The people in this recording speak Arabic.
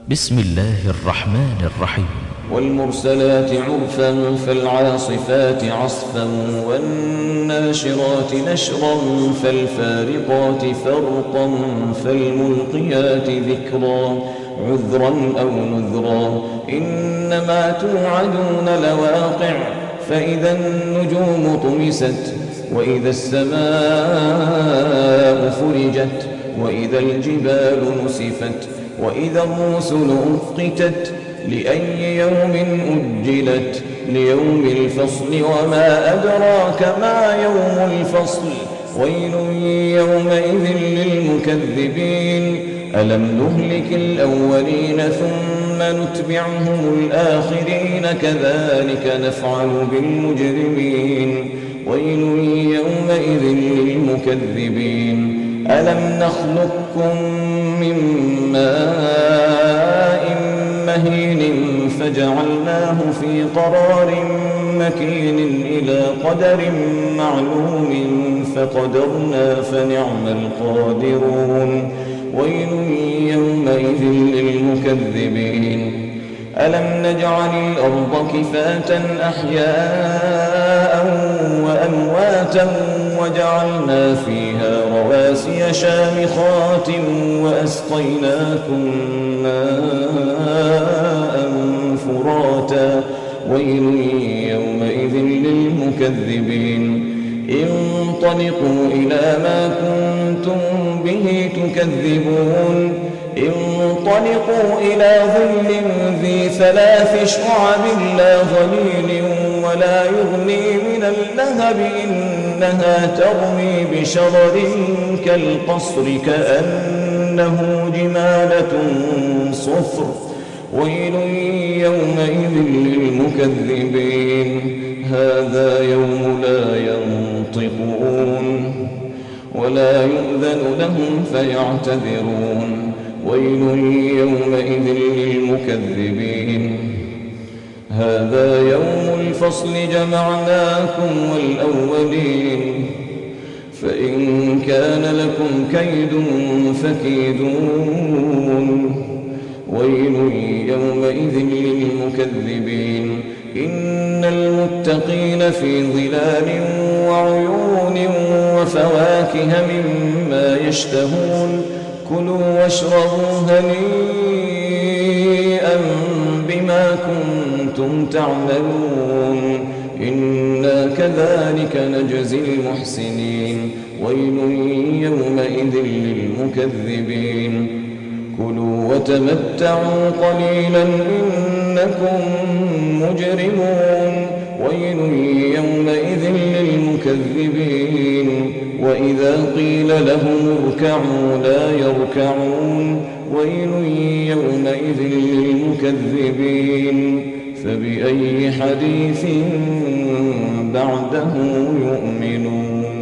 بسم الله الرحمن الرحيم. والمرسلات عرفا فالعاصفات عصفا والناشرات نشرا فالفارقات فرقا فالملقيات ذكرا عذرا أو نذرا إنما توعدون لواقع فإذا النجوم طمست وإذا السماء فرجت وإذا الجبال نسفت وإذا الرسل أقتت لأي يوم أجلت ليوم الفصل وما أدراك ما يوم الفصل ويل يومئذ للمكذبين ألم نهلك الأولين ثم نتبعهم الآخرين كذلك نفعل بالمجرمين ويل يومئذ للمكذبين ألم نخلقكم من ماء مهين فجعلناه في قرار مكين إلى قدر معلوم فقدرنا فنعم القادرون ويل يومئذ للمكذبين ألم نجعل الأرض كفاة أحياء وأمواتا وجعلنا فيها رواسي شامخات وأسقيناكم ماء فراتا ويل يومئذ للمكذبين انطلقوا إلى ما كنتم به تكذبون انطلقوا إلى ظل ذي 3 شعب لا ظليل ولا يغني من اللهب إنها ترمي بشرر كالقصر كأنه جمالة صفر ويل يومئذ للمكذبين هذا يوم لا ينطقون ولا يؤذن لهم فيعتذرون ويل يومئذ للمكذبين هذا يوم الفصل جمعناكم والأولين فإن كان لكم كيد فكيدون ويل يومئذ للمكذبين إن المتقين في ظلال وعيون وفواكه مما يشتهون كلوا واشربوا هنيئا بما كنتم تعملون إنا كذلك نجزي المحسنين ويل يومئذ للمكذبين كلوا وتمتعوا قليلا إنكم مجرمون ويل يومئذ للمكذبين وإذا قيل لهم اركعوا لا يركعون ويل يومئذ للمكذبين فبأي حديث بعده يؤمنون.